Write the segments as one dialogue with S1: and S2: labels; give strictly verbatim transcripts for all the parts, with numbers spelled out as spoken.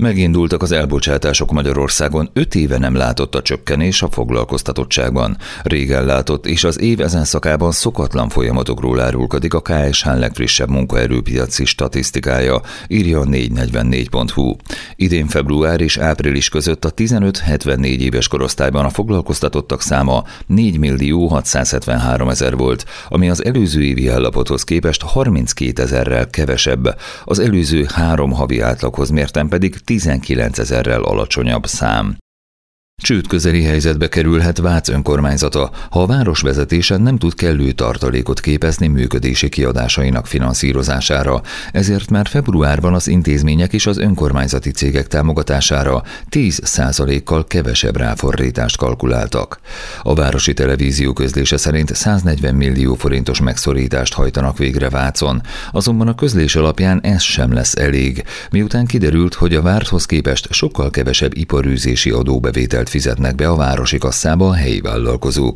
S1: Megindultak az elbocsátások Magyarországon, öt éve nem látott a csökkenés a foglalkoztatottságban. Régen látott, és az év ezen szakában szokatlan folyamatokról árulkodik a ká es há legfrissebb munkaerőpiaci statisztikája, írja a négyszáznegyvennégy pont hú. Idén február és április között a tizenöt-hetvennégy éves korosztályban a foglalkoztatottak száma négymillió hatszázhetvenháromezer volt, ami az előző évi állapothoz képest harminckétezerrel kevesebb, az előző három havi átlaghoz mérten pedig tizenkilencezerrel alacsonyabb szám. Csőd közeli helyzetbe kerülhet Vác önkormányzata, ha a város vezetése nem tud kellő tartalékot képezni működési kiadásainak finanszírozására, ezért már februárban az intézmények és az önkormányzati cégek támogatására tíz százalékkal kevesebb ráfordítást kalkuláltak. A városi televízió közlése szerint száznegyven millió forintos megszorítást hajtanak végre Vácon, azonban a közlés alapján ez sem lesz elég, miután kiderült, hogy a várthoz képest sokkal kevesebb iparűzési adóbevételt fizetnek be a városi kasszába a helyi vállalkozók.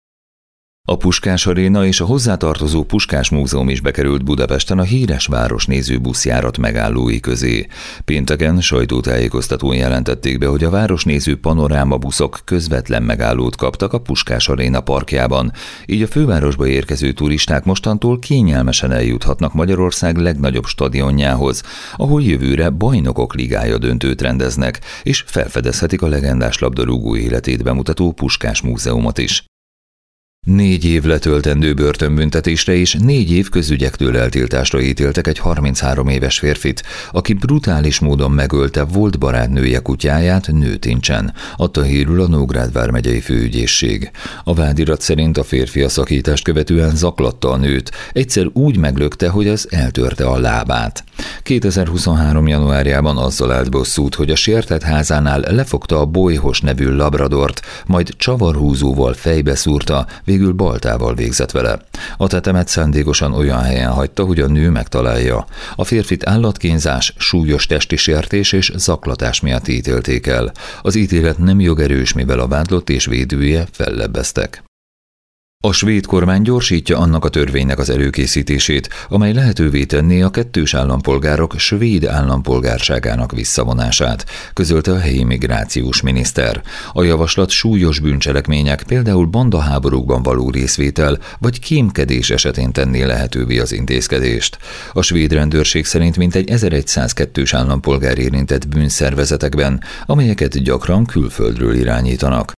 S1: A Puskás Aréna és a hozzátartozó Puskás Múzeum is bekerült Budapesten a híres városnéző buszjárat megállói közé. Pénteken sajtótájékoztatón jelentették be, hogy a városnéző panoráma buszok közvetlen megállót kaptak a Puskás Aréna parkjában, így a fővárosba érkező turisták mostantól kényelmesen eljuthatnak Magyarország legnagyobb stadionjához, ahol jövőre Bajnokok Ligája döntőt rendeznek, és felfedezhetik a legendás labdarúgó életét bemutató Puskás Múzeumot is. Négy év letöltendő börtönbüntetésre és négy év közügyektől eltiltásra ítéltek egy harminchárom éves férfit, aki brutális módon megölte volt barátnője kutyáját Nőtincsen, adta hírül a Nógrád vármegyei főügyészség. A vádirat szerint a férfi a szakítást követően zaklatta a nőt, egyszer úgy meglökte, hogy az eltörte a lábát. kétezer-huszonhárom januárjában azzal állt bosszút, hogy a sértett házánál lefogta a Bolyhos nevű labradort, majd csavarhúzóval fejbe szúrta, végül baltával végzett vele. A tetemet szándékosan olyan helyen hagyta, hogy a nő megtalálja. A férfit állatkínzás, súlyos testi sértés és zaklatás miatt ítélték el. Az ítélet nem jogerős, mivel a vádlott és védője fellebbeztek. A svéd kormány gyorsítja annak a törvénynek az előkészítését, amely lehetővé tenné a kettős állampolgárok svéd állampolgárságának visszavonását, közölte a helyi migrációs miniszter. A javaslat súlyos bűncselekmények, például bandaháborúkban való részvétel vagy kémkedés esetén tenné lehetővé az intézkedést. A svéd rendőrség szerint mintegy ezerszáz kettős állampolgár érintett bűnszervezetekben, amelyeket gyakran külföldről irányítanak.